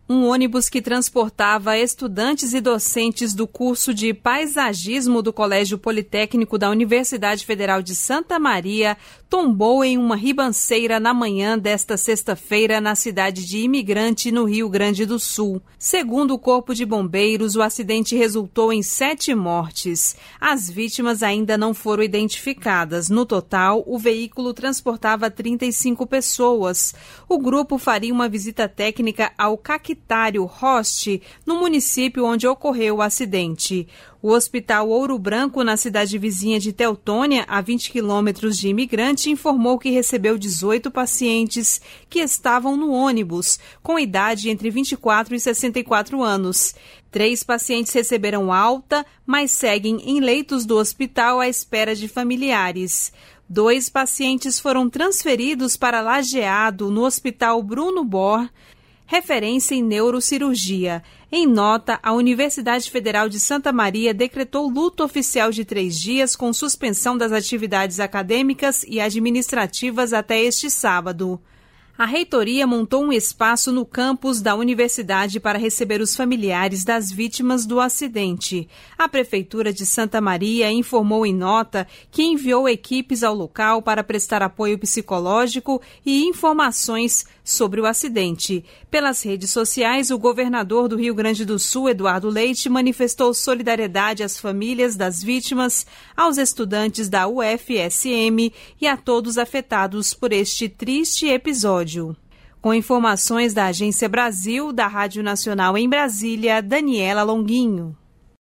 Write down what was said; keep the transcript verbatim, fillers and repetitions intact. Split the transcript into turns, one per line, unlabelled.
Um ônibus que transportava estudantes e docentes do curso de paisagismo do Colégio Politécnico da Universidade Federal de Santa Maria tombou em uma ribanceira na manhã desta sexta-feira na cidade de Imigrante, no Rio Grande do Sul. Segundo o Corpo de Bombeiros, o acidente resultou em sete mortes. As vítimas ainda não foram identificadas. No total, o veículo transportava trinta e cinco pessoas. O grupo faria uma visita técnica ao Caquitário Hoste, no município onde ocorreu o acidente. O Hospital Ouro Branco, na cidade vizinha de Teutônia, a vinte quilômetros de Imigrante, informou que recebeu dezoito pacientes que estavam no ônibus, com idade entre vinte e quatro e sessenta e quatro anos. Três pacientes receberam alta, mas seguem em leitos do hospital à espera de familiares. Dois pacientes foram transferidos para Lajeado, no Hospital Bruno Bor, referência em neurocirurgia. Em nota, a Universidade Federal de Santa Maria decretou luto oficial de três dias com suspensão das atividades acadêmicas e administrativas até este sábado. A reitoria montou um espaço no campus da universidade para receber os familiares das vítimas do acidente. A Prefeitura de Santa Maria informou em nota que enviou equipes ao local para prestar apoio psicológico e informações sobre o acidente. Pelas redes sociais, o governador do Rio Grande do Sul, Eduardo Leite, manifestou solidariedade às famílias das vítimas, aos estudantes da U F S M e a todos afetados por este triste episódio. Com informações da Agência Brasil, da Rádio Nacional em Brasília, Daniela Longuinho.